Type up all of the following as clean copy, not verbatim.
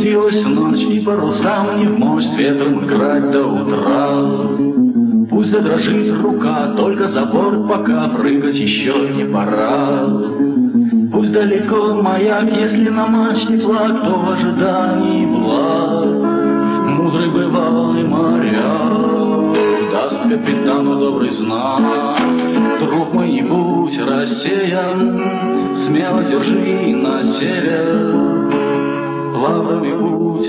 спустилась ночь, и парусам не в мощь с ветром играть до утра. Пусть задрожит рука, только за борт пока прыгать еще не пора. Пусть далеко маяк, если на мачте флаг, то в ожидании благ. Мудрый бывалый моряк даст капитану добрый знак. Друг мой, не будь рассеян, смело держи на север. Лаврами путь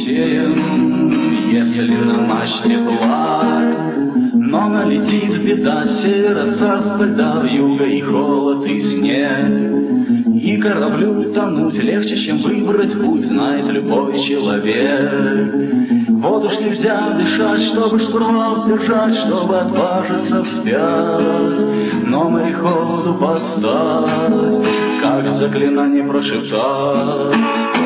усеян, если на мачте флаг. Но налетит беда севера, царство льда, юга и холод и снег. И кораблю тонуть легче, чем выбрать путь, знает любой человек. Вот уж нельзя дышать, чтобы штурвал сдержать, чтобы отважиться вспять, но мореходу подстать, как заклинание прошептать.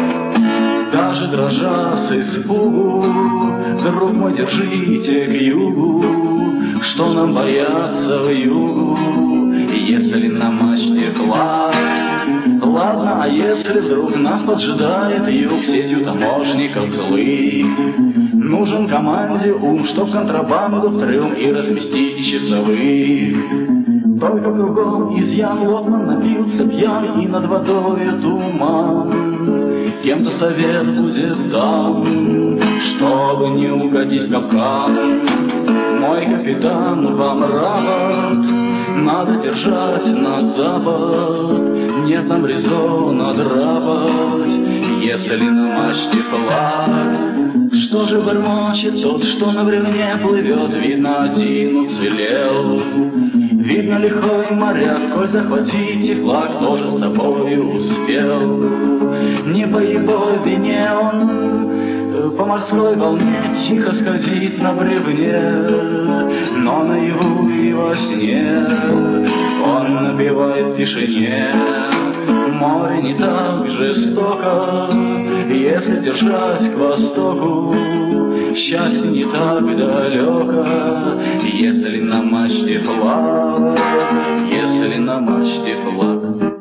Даже дрожа с испугу, друг мой, держите к югу, что нам бояться в югу, если на мачте флаг. Ладно, а если вдруг нас поджидает юг сетью таможников злых? Нужен команде ум, чтоб контрабанду в трюм и разместить часовых. Только кругом изъян, лоцман напился пьян, и над водой туман. Кем-то совет будет дан, чтобы не угодить в капкан. Мой капитан, вам рапорт, надо держать на запад. Нет нам резона драпать, если на мачте флаг. Что же бормочет тот, что на бревне плывет? Видно, один уцелел. Видно, лихой моряк, коль захватите флаг, тоже с собой успел. Не по его вине он по морской волне тихо скользит на бревне, но наяву и во сне он напевает в тишине. Море не так жестоко, если держать к востоку. Счастье не так далеко, если на мачте флаг, если на мачте флаг.